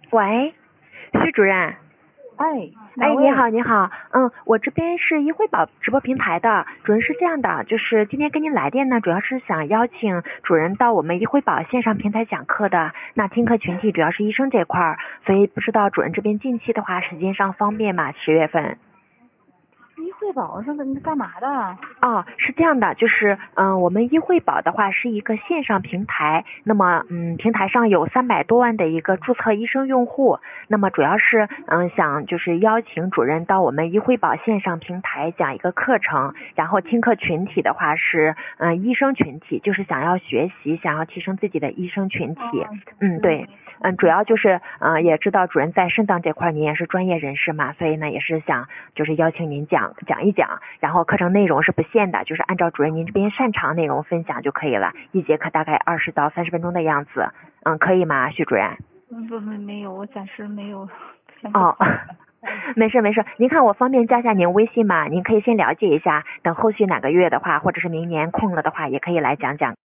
喂，徐主任。 哎， 哎，你好，你好，我这边是一惠宝直播平台的，主任是这样的，就是今天跟您来电呢，主要是想邀请主任到我们一惠宝线上平台讲课的，那听课群体主要是医生这块儿，所以不知道主任这边近期的话时间上方便吗？10月份。 一惠宝是干嘛的？ 哦，是这样的，就是我们医惠宝的话是一个线上平台，那么平台上有300多万的一个注册医生用户，那么主要是想就是邀请主任到我们医惠宝线上平台讲一个课程，然后听课群体的话是医生群体，就是想要学习想要提升自己的医生群体。对。主要就是也知道主任在肾脏这块您也是专业人士嘛，所以呢也是想就是邀请您讲一讲，然后课程内容是不限的，就是按照主任您这边擅长内容分享就可以了，一节课大概20到30分钟的样子。可以吗，徐主任？ 没有，我暂时没有。 哦，没事，您看我方便加下您微信吗？您可以先了解一下，等后续哪个月的话，或者是明年空了的话，也可以来讲讲。